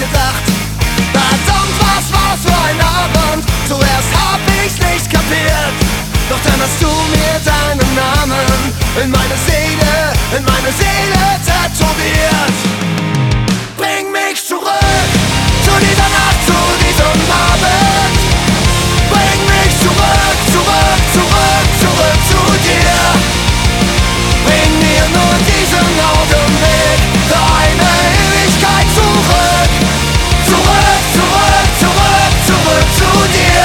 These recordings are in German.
gedacht. Verdammt, was war das für ein Abend? Zuerst hab ich's nicht kapiert, doch dann hast du mir deinen Namen in meine Seele tätowiert. Bring mich zurück zu dieser Nacht, zu diesem Abend. Bring mich zurück, zurück, zurück, zurück zu dir. Bring mir nur diesen Augenblick, deine Ewigkeit zurück. Zurück, zurück, zurück, zurück zu dir.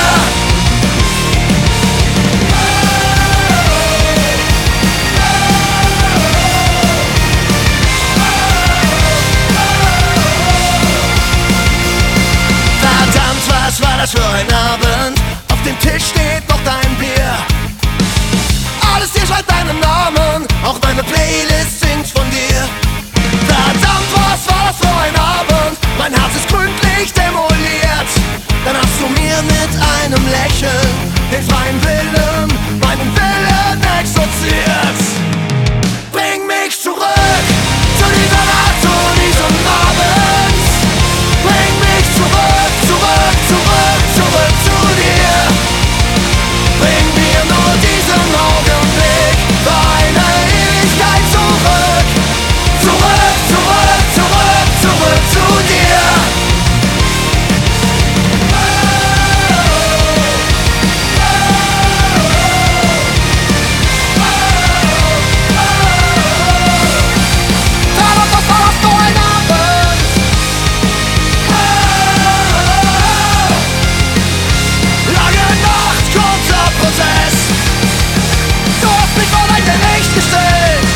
Verdammt, was war das für ein Abend? Auf dem Tisch steht noch dein Bier. Alles hier schreibt deinen Namen, auch meine Playlist singt von dir. Verdammt, was war das für ein Abend? Mein Herz ist gründlich demoliert. Dann hast du mir mit einem Lächeln den freien Willen, meinen Willen exorziert. Bring mich zurück zu dieser Nacht, zu diesem Abend. Bring mich zurück, zurück, zurück, zurück zu dir. Bring mir nur diesen Augenblick, deine Ewigkeit zurück. Zurück, zurück, zurück, zurück zu dir. Verdammt, was war das für ein Abend? Lange Nacht, kurzer Prozess. Du hast mich vor dein Gericht gestellt.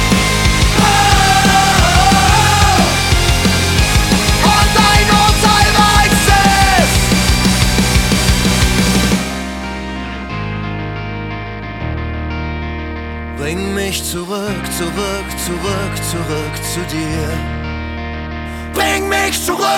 Und dein Urteil weiß es. Bring mich zurück, zurück, zurück, zurück zu dir. Bring mich zurück.